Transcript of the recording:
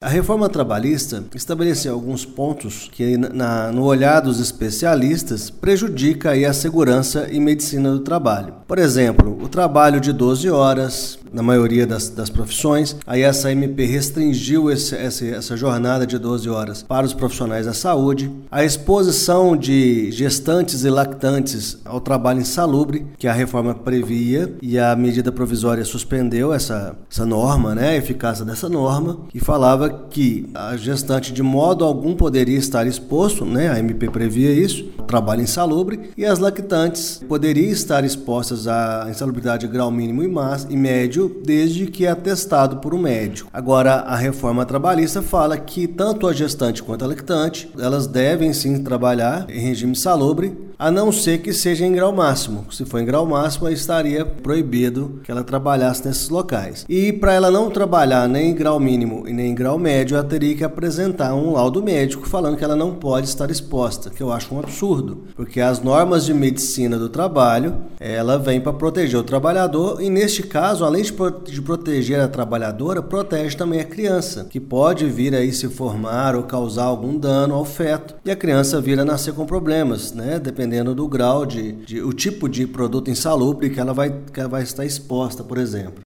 reforma trabalhista estabeleceu alguns pontos que, no olhar dos especialistas, prejudica aí a segurança e medicina do trabalho. Por exemplo, o trabalho de 12 horas, na maioria das profissões, aí essa MP restringiu essa jornada de 12 horas para os profissionais da saúde, a exposição de gestantes e lactantes ao trabalho insalubre, que a reforma previa, e a medida provisória suspendeu essa norma, né, a eficácia dessa norma, e falava que a gestante de modo algum poderia estar exposto, né, a MP previa isso, ao trabalho insalubre, e as lactantes poderiam estar expostas à insalubridade de grau mínimo e médio, desde que atestado por um médico. Agora, a reforma trabalhista fala que tanto a gestante quanto a lactante, elas devem sim trabalhar em regime salubre, a não ser que seja em grau máximo. Se for em grau máximo, estaria proibido que ela trabalhasse nesses locais. E para ela não trabalhar nem em grau mínimo e nem em grau médio, ela teria que apresentar um laudo médico falando que ela não pode estar exposta, que eu acho um absurdo, porque as normas de medicina do trabalho, ela vem para proteger o trabalhador e, neste caso, além de proteger a trabalhadora, protege também a criança, que pode vir aí se formar ou causar algum dano ao feto, e a criança vir a nascer com problemas, né, dependendo do grau o tipo de produto insalubre que ela vai estar exposta, por exemplo.